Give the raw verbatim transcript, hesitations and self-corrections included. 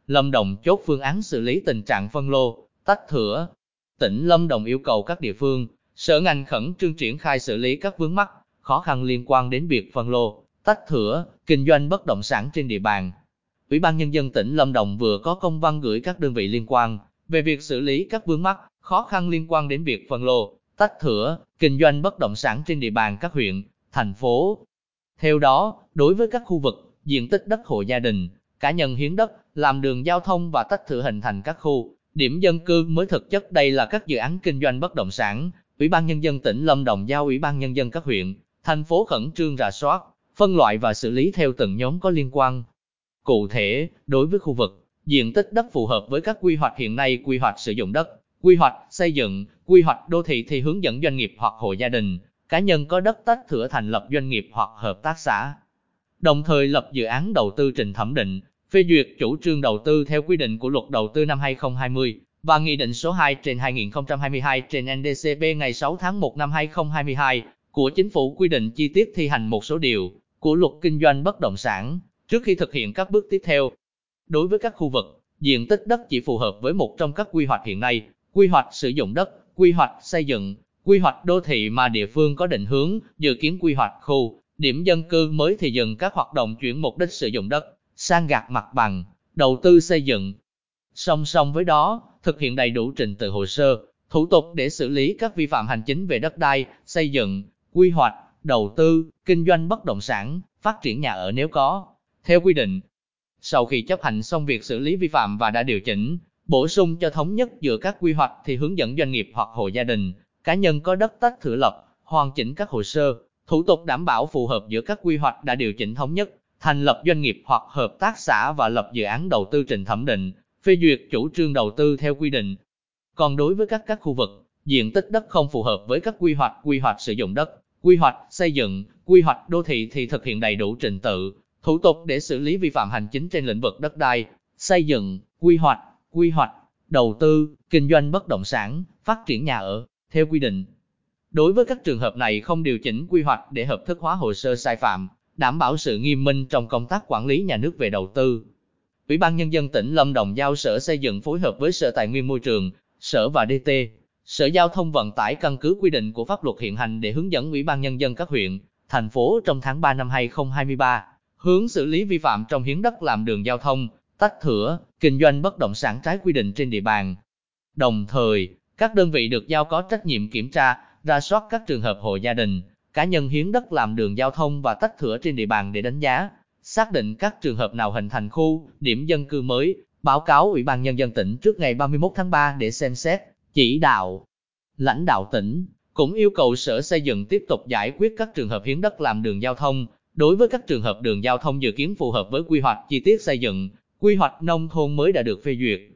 Lâm Đồng chốt phương án xử lý tình trạng phân lô, tách thửa. Tỉnh Lâm Đồng yêu cầu các địa phương, sở ngành khẩn trương triển khai xử lý các vướng mắc, khó khăn liên quan đến việc phân lô, tách thửa, kinh doanh bất động sản trên địa bàn. Ủy ban Nhân dân tỉnh Lâm Đồng vừa có công văn gửi các đơn vị liên quan về việc xử lý các vướng mắc, khó khăn liên quan đến việc phân lô, tách thửa, kinh doanh bất động sản trên địa bàn các huyện, thành phố. Theo đó, đối với các khu vực, diện tích đất hộ gia đình, cá nhân hiến đất, làm đường giao thông và tách thửa hình thành các khu, điểm dân cư mới thực chất đây là các dự án kinh doanh bất động sản. Ủy ban Nhân dân tỉnh Lâm Đồng giao Ủy ban Nhân dân các huyện, thành phố khẩn trương rà soát, phân loại và xử lý theo từng nhóm có liên quan. Cụ thể, đối với khu vực, diện tích đất phù hợp với các quy hoạch hiện nay, quy hoạch sử dụng đất, quy hoạch xây dựng, quy hoạch đô thị thì hướng dẫn doanh nghiệp hoặc hộ gia đình, cá nhân có đất tách thửa thành lập doanh nghiệp hoặc hợp tác xã. Đồng thời lập dự án đầu tư trình thẩm định, phê duyệt chủ trương đầu tư theo quy định của Luật Đầu tư năm hai nghìn không trăm hai mươi và Nghị định số hai trên hai nghìn không trăm hai mươi hai trên N D C P ngày sáu tháng một năm hai nghìn không trăm hai mươi hai của Chính phủ quy định chi tiết thi hành một số điều của Luật Kinh doanh bất động sản trước khi thực hiện các bước tiếp theo. Đối với các khu vực, diện tích đất chỉ phù hợp với một trong các quy hoạch hiện nay, quy hoạch sử dụng đất, quy hoạch xây dựng, quy hoạch đô thị mà địa phương có định hướng, dự kiến quy hoạch khu, điểm dân cư mới thì dừng các hoạt động chuyển mục đích sử dụng đất, san gạt mặt bằng, đầu tư xây dựng. Song song với đó, thực hiện đầy đủ trình tự hồ sơ, thủ tục để xử lý các vi phạm hành chính về đất đai, xây dựng, quy hoạch, đầu tư, kinh doanh bất động sản, phát triển nhà ở nếu có, theo quy định. Sau khi chấp hành xong việc xử lý vi phạm và đã điều chỉnh, bổ sung cho thống nhất giữa các quy hoạch thì hướng dẫn doanh nghiệp hoặc hộ gia đình, cá nhân có đất tách thửa lập, hoàn chỉnh các hồ sơ, thủ tục đảm bảo phù hợp giữa các quy hoạch đã điều chỉnh thống nhất, thành lập doanh nghiệp hoặc hợp tác xã và lập dự án đầu tư trình thẩm định, phê duyệt chủ trương đầu tư theo quy định. Còn đối với các các khu vực, diện tích đất không phù hợp với các quy hoạch, quy hoạch sử dụng đất, quy hoạch xây dựng, quy hoạch đô thị thì thực hiện đầy đủ trình tự, thủ tục để xử lý vi phạm hành chính trên lĩnh vực đất đai, xây dựng, quy hoạch, quy hoạch, đầu tư, kinh doanh bất động sản, phát triển nhà ở, theo quy định. Đối với các trường hợp này không điều chỉnh quy hoạch để hợp thức hóa hồ sơ sai phạm, đảm bảo sự nghiêm minh trong công tác quản lý nhà nước về đầu tư. Ủy ban Nhân dân tỉnh Lâm Đồng giao Sở Xây dựng phối hợp với Sở Tài nguyên Môi trường, Sở và D T, Sở Giao thông Vận tải căn cứ quy định của pháp luật hiện hành để hướng dẫn Ủy ban Nhân dân các huyện, thành phố trong tháng ba năm hai nghìn không trăm hai mươi ba, hướng xử lý vi phạm trong hiến đất làm đường giao thông, tách thửa, kinh doanh bất động sản trái quy định trên địa bàn. Đồng thời, các đơn vị được giao có trách nhiệm kiểm tra, rà soát các trường hợp hộ gia đình, cá nhân hiến đất làm đường giao thông và tách thửa trên địa bàn để đánh giá, xác định các trường hợp nào hình thành khu, điểm dân cư mới, báo cáo Ủy ban Nhân dân tỉnh trước ngày ba mươi mốt tháng ba để xem xét, chỉ đạo. Lãnh đạo tỉnh cũng yêu cầu Sở Xây dựng tiếp tục giải quyết các trường hợp hiến đất làm đường giao thông. Đối với các trường hợp đường giao thông dự kiến phù hợp với quy hoạch chi tiết xây dựng, quy hoạch nông thôn mới đã được phê duyệt,